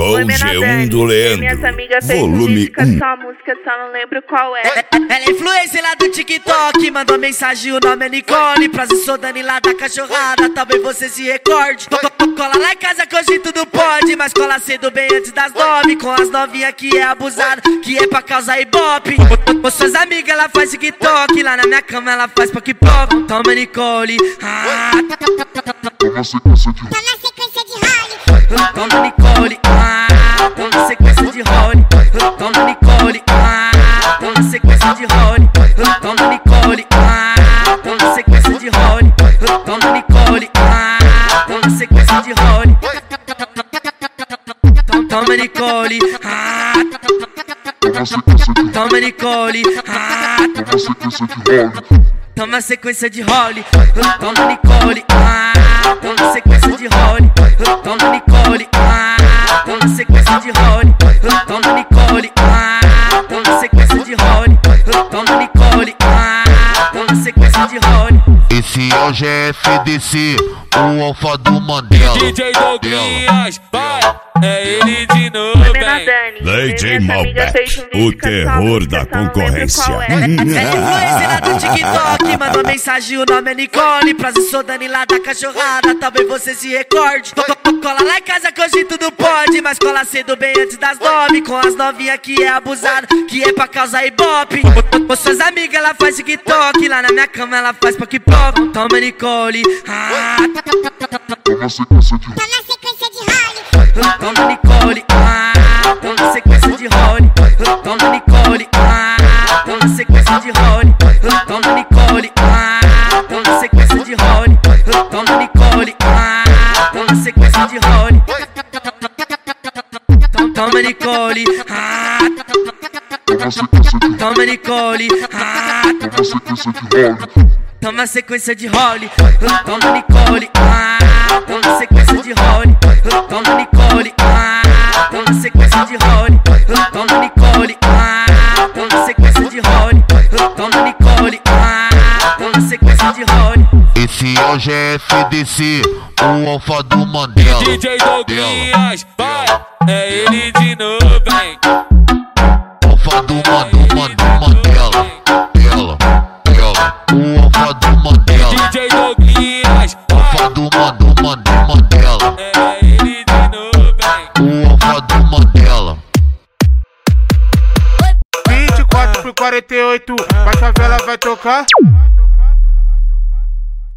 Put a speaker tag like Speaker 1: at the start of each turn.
Speaker 1: Sou o G1 do Leandro.
Speaker 2: Minhas amigas fez
Speaker 1: Volume 1.
Speaker 2: só música, só não lembro qual é.
Speaker 3: Ela é influencer lá do TikTok, mandou mensagem, o nome é Nicole. Prazer, sou Dani lá da cachorrada, talvez você se recorde. Cola lá em casa que hoje tudo pode, mas cola cedo bem antes das 9. Com as novinhas que é abusada, que é pra causar ibope. Com suas amigas ela faz TikTok, lá na minha cama ela faz pop-pop. Toma Nicole,
Speaker 4: Toma sequência de role.
Speaker 3: toma Nicole, toma sequência de role. Toma Nicole, toma sequência de role. Toma Nicole, toma sequência de role. Toma Nicole, toma sequência de role. Toma Nicole, toma Nicole, toma sequência de role. Toma Nicole, toma sequência de role. Toma Nicole, toma sequência de role. Toma Nicole, toma sequência de role. Toma Nicole, toma sequência de role.
Speaker 4: Esse é o GFDC, o alfa do Mandela.
Speaker 5: DJ Douglas, vai, é ele de novo, vem.
Speaker 1: DJ Malbec, o terror da concorrência.
Speaker 3: Ela é influencer lá do TikTok, mandou mensagem, o nome é Nicole. Prazer, sou Dani lá da cachorrada, talvez você se recorde. Cola lá em casa que hoje tudo pode, mas cola cedo bem antes das 9. Com as novinhas que é abusada, que é pra causar ibope. Com suas amigas ela faz TikTok, lá na minha cama ela faz pop-pop. Toma Nicole,
Speaker 4: Toma sequência de role.
Speaker 3: toma Nicole, toma sequência de role. Toma Nicole, toma sequência de role. Toma Nicole, toma sequência de role. Toma Nicole, toma sequência de role. Toma Nicole, toma Nicole, toma sequência de role. Toma Nicole, toma sequência de role. Toma Nicole, toma sequência de role. Toma Nicole, toma sequência de role. Toma Nicole, toma sequência de role.
Speaker 4: Esse é o GFDC, o alfa do Mandela.
Speaker 5: DJ Douglas, vai, é ele de novo, vem.
Speaker 4: Alfa do Mandela. O alfa do Mandela.
Speaker 5: DJ Douglas,
Speaker 4: Alfa do Mandela.
Speaker 5: é ele de novo, vem.
Speaker 4: O alfa do Mandela.
Speaker 6: 24 por 48, a favela vai tocar.